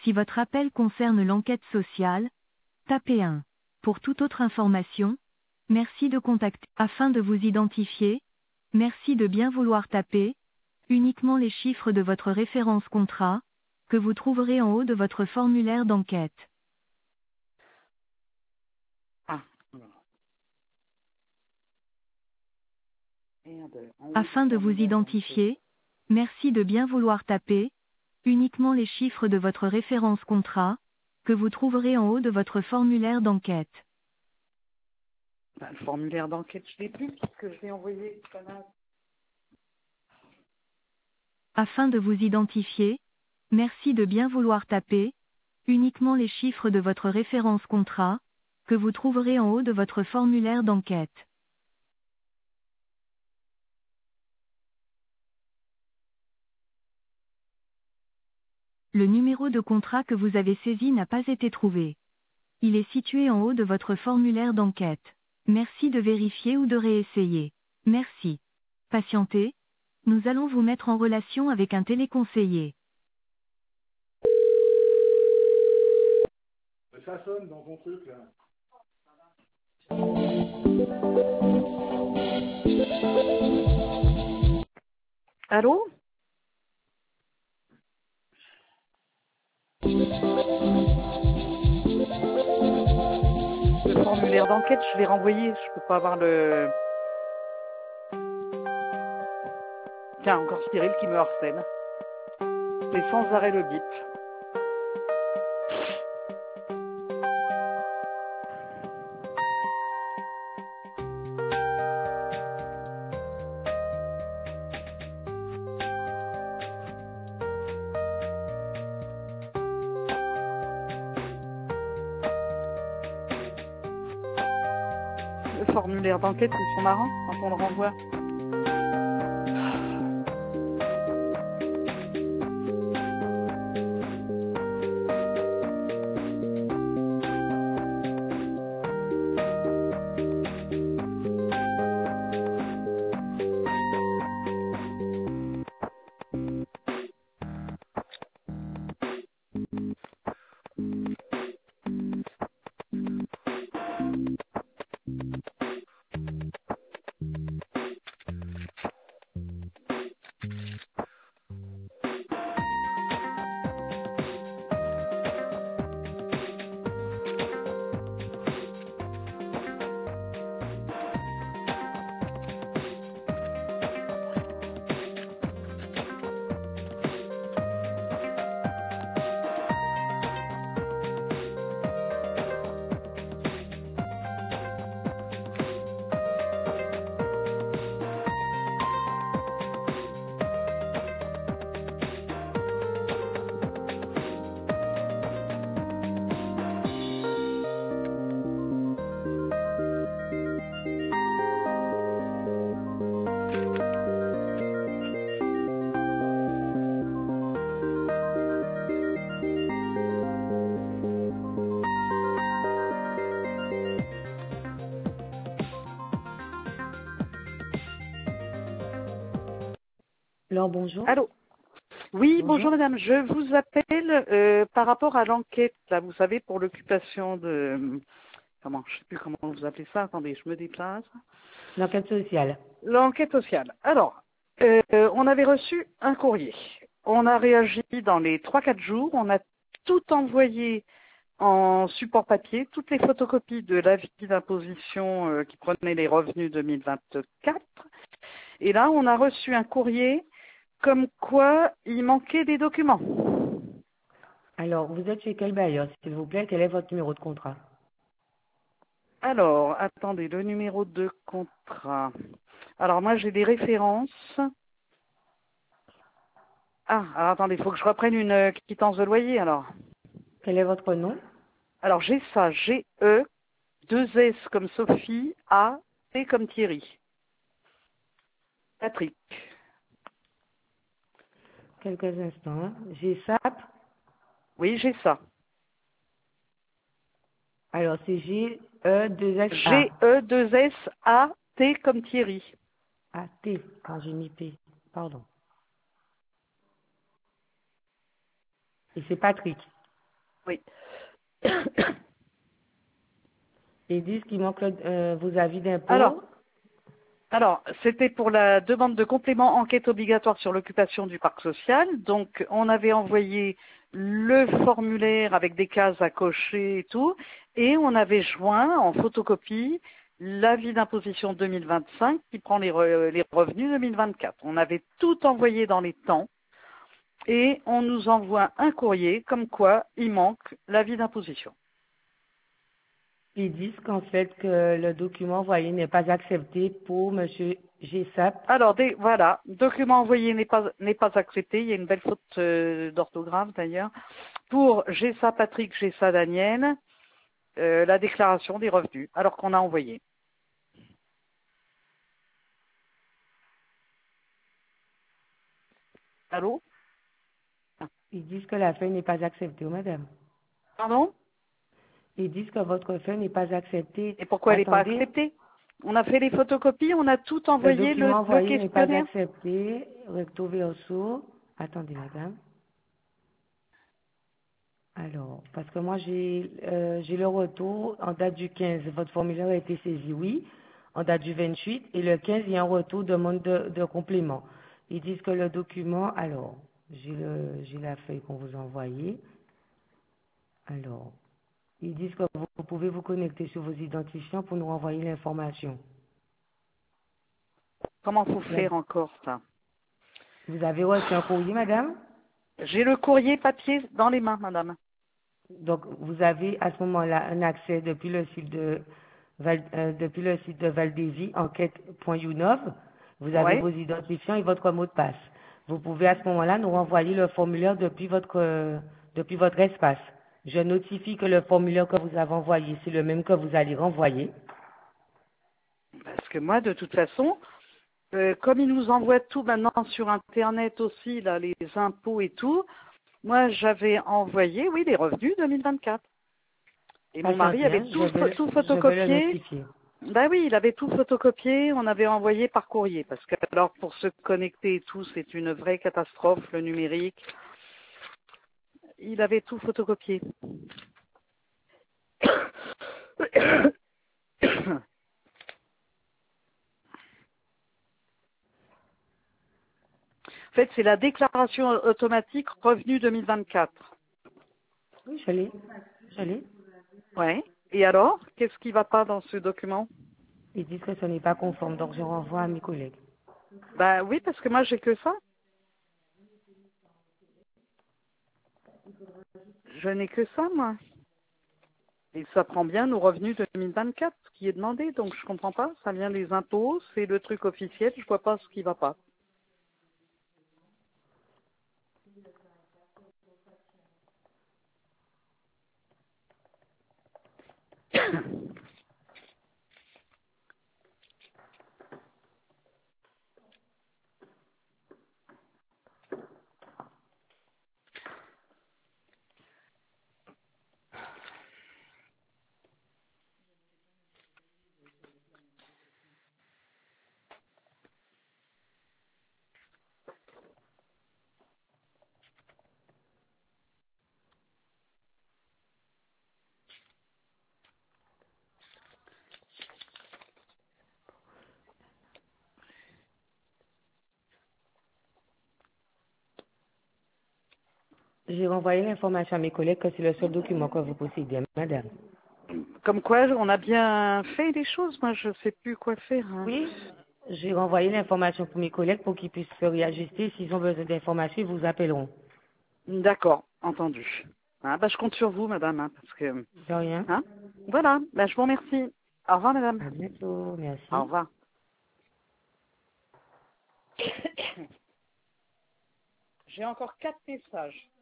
Si votre appel concerne l'enquête sociale, tapez 1. Pour toute autre information, merci de contacter. Afin de vous identifier, merci de bien vouloir taper uniquement les chiffres de votre référence contrat, que vous trouverez en haut de votre formulaire d'enquête. Ah, merde. Afin de vous identifier, merci de bien vouloir taper uniquement les chiffres de votre référence contrat, que vous trouverez en haut de votre formulaire d'enquête. Bah, le formulaire d'enquête, je l'ai plus, puisque je l'ai envoyé tout à l'heure. Afin de vous identifier, merci de bien vouloir taper uniquement les chiffres de votre référence contrat, que vous trouverez en haut de votre formulaire d'enquête. Le numéro de contrat que vous avez saisi n'a pas été trouvé. Il est situé en haut de votre formulaire d'enquête. Merci de vérifier ou de réessayer. Merci. Patientez. Nous allons vous mettre en relation avec un téléconseiller. Ça sonne dans ton truc là. Allô? Le formulaire d'enquête, je l'ai renvoyé. Je peux pas avoir le... Tiens, encore Cyril qui me harcèle. Mais sans arrêt le bip. Le formulaire d'enquête, ils sont marrants quand on le renvoie. Alors, bonjour. Allô? Oui, bonjour Bonjour. madame. Je vous appelle par rapport à l'enquête, là, vous savez, pour l'occupation de... Comment? Je sais plus comment vous appelez ça. Attendez, je me déplace. L'enquête sociale. L'enquête sociale. Alors, on avait reçu un courrier. On a réagi dans les 3-4 jours. On a tout envoyé en support papier, toutes les photocopies de l'avis d'imposition qui prenait les revenus 2024. Et là, on a reçu un courrier comme quoi il manquait des documents. Alors, vous êtes chez quel bailleur, s'il vous plaît? Quel est votre numéro de contrat? Alors, attendez, le numéro de contrat. Alors, moi, j'ai des références. Ah, alors attendez, il faut que je reprenne une quittance de loyer, alors. Quel est votre nom? Alors, j'ai ça, G-E, 2-S comme Sophie, A, T comme Thierry. Patrick. Quelques instants. Hein. J'ai SAP. Oui, j'ai ça. Alors, c'est G-E-2-S-A. G-E-2-S-A, T comme Thierry. Ah, T. Ah, j'ai mis P. Pardon. Et c'est Patrick. Oui. Ils disent qu'il manque vos avis d'impôt. Alors, c'était pour la demande de complément enquête obligatoire sur l'occupation du parc social. Donc, on avait envoyé le formulaire avec des cases à cocher et tout, et on avait joint en photocopie l'avis d'imposition 2025 qui prend les revenus 2024. On avait tout envoyé dans les temps, et on nous envoie un courrier comme quoi il manque l'avis d'imposition. Ils disent qu'en fait que le document envoyé n'est pas accepté pour Monsieur Gessap. Alors, voilà, document envoyé n'est pas accepté. Il y a une belle faute d'orthographe d'ailleurs. Pour Gessa Patrick, Gessa Daniel, la déclaration des revenus, alors qu'on a envoyé. Allô? Ils disent que la feuille n'est pas acceptée, madame. Pardon? Ils disent que votre feuille n'est pas acceptée. Et pourquoi elle n'est pas Attendez, acceptée? On a fait les photocopies, on a tout le envoyé, document le envoyé n'est pas questionnaire. accepté. Recto verso. Attendez, madame. Alors, parce que moi j'ai le retour en date du 15. Votre formulaire a été saisi, oui. En date du 28. Et le 15, il y a un retour demande de complément. Ils disent que le document, alors, j'ai la feuille qu'on vous a envoyée. Alors, ils disent que vous pouvez vous connecter sur vos identifiants pour nous renvoyer l'information. Comment faut faire encore ça? Vous avez reçu un courrier, madame? J'ai le courrier papier dans les mains, madame. Donc, vous avez à ce moment-là un accès depuis le site de Valdésie, enquête.unov. Vous avez Oui. vos identifiants et votre mot de passe. Vous pouvez à ce moment-là nous renvoyer le formulaire depuis votre espace. Je notifie que le formulaire que vous avez envoyé, c'est le même que vous allez renvoyer. Parce que moi, de toute façon, comme ils nous envoient tout maintenant sur Internet aussi, là, les impôts et tout, moi, j'avais envoyé, oui, les revenus 2024. Et mon mari Patientez, avait hein, tout je vais le photocopié. notifier. Ben oui, il avait tout photocopié, on avait envoyé par courrier. Parce que alors pour se connecter et tout, c'est une vraie catastrophe, le numérique. Il avait tout photocopié. En fait, c'est la déclaration automatique revenu 2024. Oui, je l'ai. Je l'ai. Ouais. Et alors, qu'est-ce qui va pas dans ce document? Ils disent que ce n'est pas conforme, donc je renvoie à mes collègues. Ben oui, parce que moi, j'ai que ça. Je n'ai que ça, moi. Et ça prend bien nos revenus 2024, ce qui est demandé. Donc, je comprends pas. Ça vient des impôts, c'est le truc officiel. Je vois pas ce qui va pas. J'ai renvoyé l'information à mes collègues que c'est le seul document que vous possédez, madame. Comme quoi, on a bien fait les choses. Moi, je sais plus quoi faire, hein. Oui, j'ai renvoyé l'information pour mes collègues pour qu'ils puissent se réajuster. S'ils ont besoin d'informations, ils vous appelleront. D'accord, entendu. Ah, bah, je compte sur vous, madame, hein, parce que, De rien. hein. Voilà. Bah, je vous remercie. Au revoir, madame. À bientôt. Au Merci. revoir. J'ai encore 4 messages.